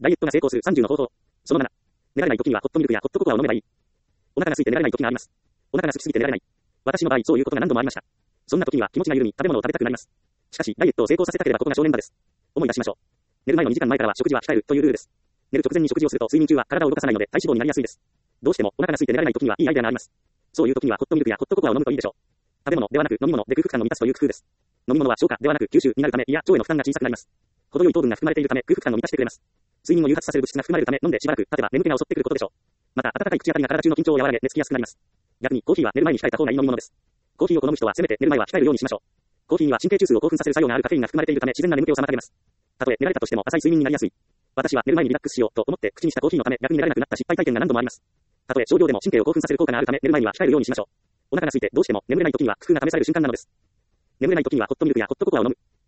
ダイエットが成功する30の方法。その7。寝られない時にはホットミルクやホットココアを飲めばいい。お腹が空いて寝られない時があります。お腹が空きすぎて寝られない。私の場合、そういうことが何度もありました。そんな時には気持ちが緩み、食べ物を食べたくなります。しかし、ダイエットを成功させたければここが正念場です。思い出しましょう。寝る前の2時間前からは食事は控えるというルールです。寝る直前に食事をすると睡眠中は体を動かさないので体脂肪になりやすいです。どうしてもお腹が空いて寝られない時にはいいアイデアがあります。そういう時にはホットミルクやホットココアを飲むといいでしょう。食べ物ではなく飲み物で空腹感を満たすという工夫です。飲み物は消化ではなく吸収になるため胃や腸への負担が小さくなります。程よい糖分が含まれているため空腹感を満たしてくれます。睡眠を誘発させる物質が含まれるため飲んでしばらく経てば眠気が襲ってくることでしょう。また温かい口当たりが体中の緊張を和らげ寝つきやすくなります。逆にコーヒーは寝る前に控えた方がいい飲み物です。コーヒーを好む人はせめて寝る前は控えるようにしましょう。コーヒーには神経中枢を興奮させる作用があるカフェインが含まれているため自然な眠気を妨げます。たとえ寝られたとしても浅い睡眠になりやすい。私は寝る前にリラックスしようと思って口にしたコーヒーのため逆に寝られなくなった失敗体験が何度もあります。たとえ少量でも神経を興奮させる効果があるため寝る前には控えるようにしましょう。お腹が空いてどうしても眠れない時には工夫が試される瞬間なのです。眠れない時にはホットミルクやホットココアを飲む。